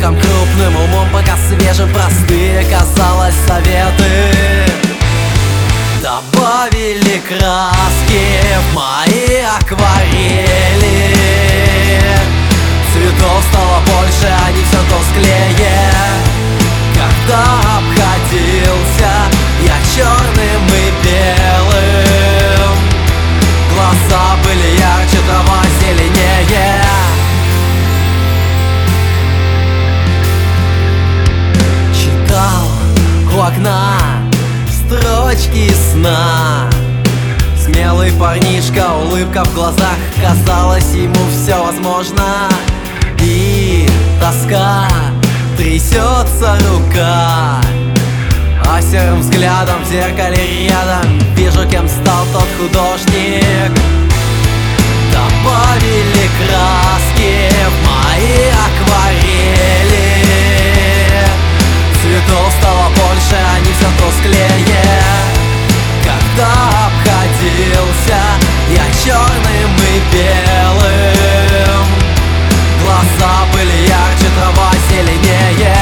слишком крупным умом, пока свежим простые казалось советы. Добавили краски в мои акварели, цветов стало больше, они все тусклее. Когда обходился я черным и белым, глаза были ярче, трава зеленее. Читал у окна строчки сна. Смелый парнишка, улыбка в глазах, казалось, ему все возможно. И тоска, трясется рука, а серым взглядом в зеркале рядом вижу, кем стал тот художник. Добавили краски в мои акварели, цветов стало больше, они все тусклее. Когда обходился я черным и белым, глаза были ярче, трава зеленее.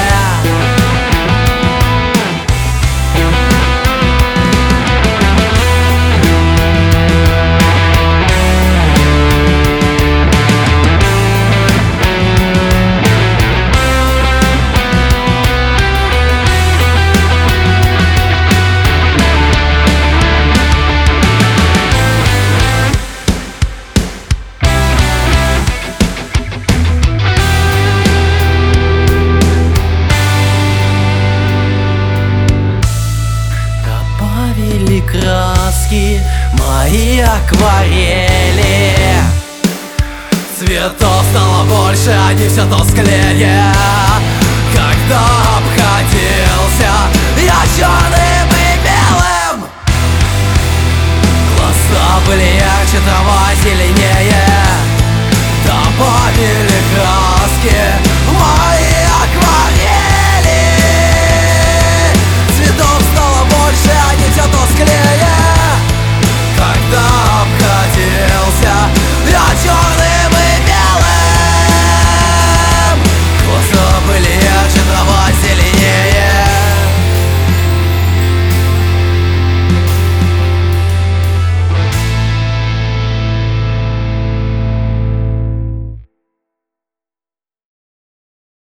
Краски мои акварели, цветов стало больше, они все тусклее.